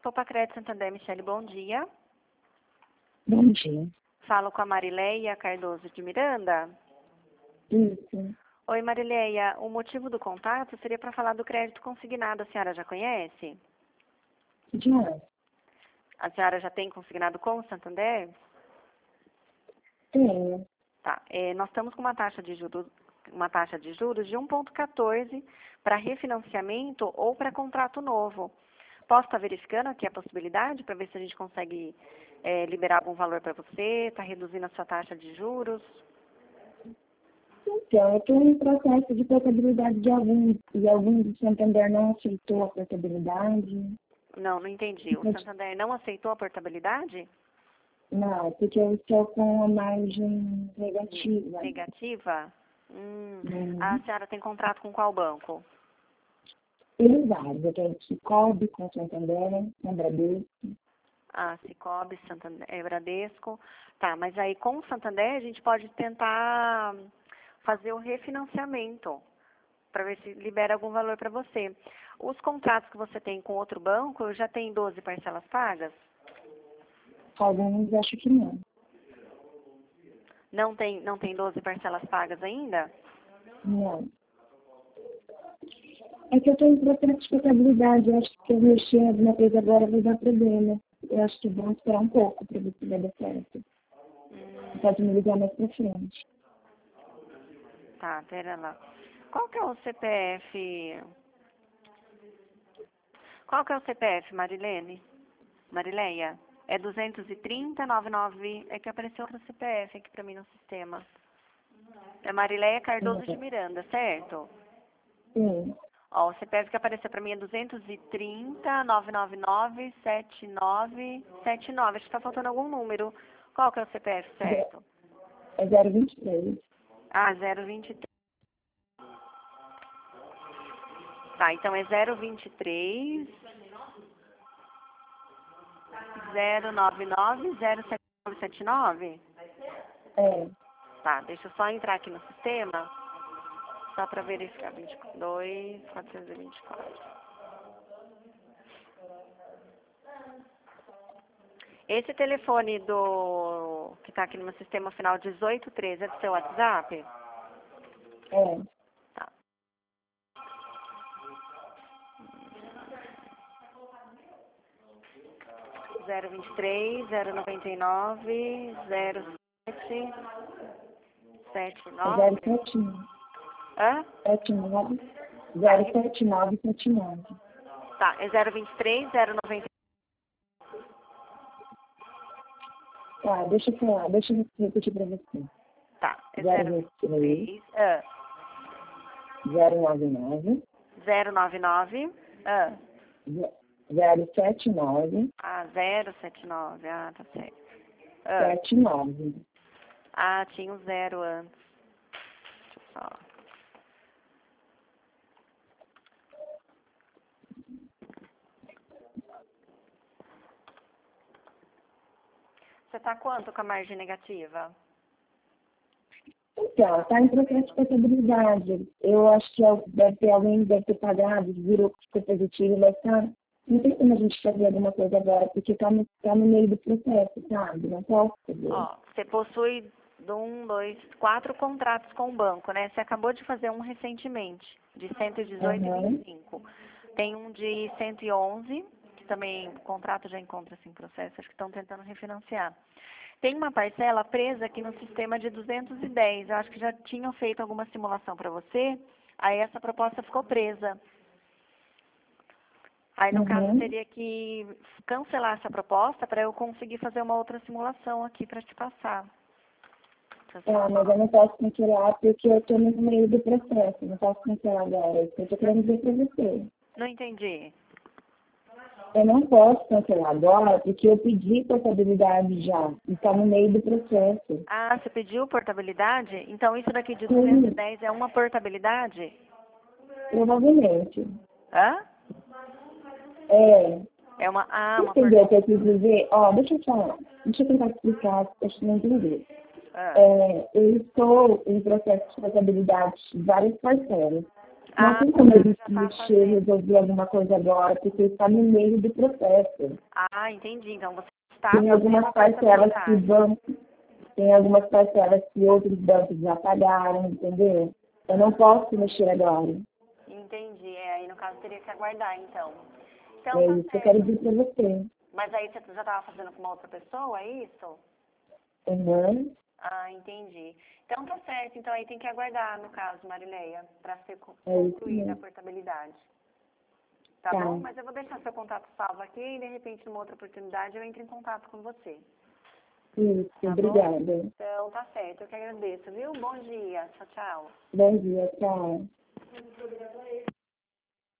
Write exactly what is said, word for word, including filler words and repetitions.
Topacred Santander, Michele, bom dia. Bom dia. Falo com a Marileia Cardoso de Miranda. Isso. Oi, Marileia. O motivo do contato seria para falar do crédito consignado. A senhora já conhece? Já. A senhora já tem consignado com o Santander? Tenho. Tá. É, nós estamos com uma taxa de juros, uma taxa de juros de um vírgula quatorze para refinanciamento ou para contrato novo. Posso estar verificando aqui a possibilidade para ver se a gente consegue é, liberar algum valor para você? Está reduzindo a sua taxa de juros? Então, eu estou em processo de portabilidade de alguns, e alguns do Santander não aceitou a portabilidade. Não, não entendi. O Santander não aceitou a portabilidade? Não, porque eu estou com a margem negativa. Negativa? Hum. Uhum. A senhora tem contrato com qual banco? Tem vários. Eu tenho Cicobi com Santander, com Bradesco. Ah, Cicobi, Santander, é, Bradesco. Tá, mas aí com o Santander a gente pode tentar fazer o refinanciamento para ver se libera algum valor para você. Os contratos que você tem com outro banco já tem doze parcelas pagas? Alguns acho que não. Não tem, não tem doze parcelas pagas ainda? Não. É que eu estou em processo de portabilidade. Eu acho que eu mexer em alguma coisa agora vai dar problema. Eu acho que vamos esperar um pouco para ver se vai dar certo. Hum, Pode me ligar mais pra frente. tá, pera lá. Qual que é o C P F? Qual que é o C P F, Marilene? Marileia? É duzentos e trinta, noventa e nove... É que apareceu outro C P F aqui para mim no sistema. É Marileia Cardoso de Miranda, certo? Sim. Ó, o C P F que apareceu para mim é duzentos e trinta, novecentos e noventa e nove, setenta e nove, setenta e nove. Acho que está faltando algum número. Qual que é o C P F certo? É zero vinte e três. Ah, zero vinte e três. Tá, então é zero vinte e três, zero nove nove, zero sete nove sete nove. É. Tá, deixa eu só entrar aqui no sistema, só para verificar. vinte e dois, quatrocentos e vinte e quatro. Esse telefone do que está aqui no meu sistema final dezoito treze é do seu WhatsApp? É. Tá. zero vinte e três, zero noventa e nove, zero sete, sete nove. zero sete nove. Hã? sete nove. zero sete nove sete nove. Tá, é zero vinte e três, zero noventa e nove. Tá, deixa eu falar, deixa eu repetir pra você. Tá, é zero zero vinte e três, ah, zero nove nove, zero nove nove, ah, zero sete nove, ah, zero sete nove, ah, tá certo. Ah, sete nove. ah, tinha um zero antes. Deixa eu só. Você tá quanto com a margem negativa? Então, está em processo de portabilidade. Eu acho que deve ter alguém que deve ter pagado, virou que ficou positivo, mas tá. Não tem como a gente fazer alguma coisa agora, porque está no, tá no meio do processo, sabe? Não posso fazer. Ó, você possui um, dois, quatro contratos com o banco, né? Você acabou de fazer um recentemente, de cento e dezoito Uhum. e vinte e cinco. Tem um de cento e onze, que também o contrato já encontra-se em processo, acho que estão tentando refinanciar. Tem uma parcela presa aqui no sistema de duzentos e dez. Eu acho que já tinham feito alguma simulação para você, aí essa proposta ficou presa. Aí, no Uhum. caso, teria que cancelar essa proposta para eu conseguir fazer uma outra simulação aqui para te passar. Ah, mas eu não posso cancelar porque eu estou no meio do processo. Não posso cancelar agora. Eu estou querendo dizer para você. Não entendi. Eu não posso cancelar agora porque eu pedi portabilidade já. E está no meio do processo. Ah, você pediu portabilidade? Então, isso daqui de Sim. duzentos e dez é uma portabilidade? Provavelmente. Hã? É. É uma... Ah, uma Entendeu o portabilidade. que eu quis dizer? Ó, deixa eu falar. Deixa eu tentar explicar, acho que não entender. Ah, É, eu estou em processo de portabilidade de várias parcelas. Não Ah, tem como a já gente tá mexer, fazendo. resolver alguma coisa agora, porque está no meio do processo. Ah, entendi. Então você está Tem fazendo algumas a parcelas que portabilidade. vão, tem algumas parcelas que outros bancos já pagaram, entendeu? Eu não posso mexer agora. Entendi. É, aí no caso teria que aguardar, então. Então É tá isso que eu quero certo. dizer para você. Mas aí você já estava fazendo com uma outra pessoa, é isso? Uhum. Ah, entendi. Então tá certo. Então aí tem que aguardar, no caso, Marileia, para ser co- É isso concluída a mesmo. portabilidade. Tá Tá. bom? Mas eu vou deixar seu contato salvo aqui e de repente numa outra oportunidade eu entro em contato com você. Isso, Tá bom? obrigada. Então tá certo. Eu que agradeço, viu? Bom dia. Tchau, tchau. Bom dia, tchau.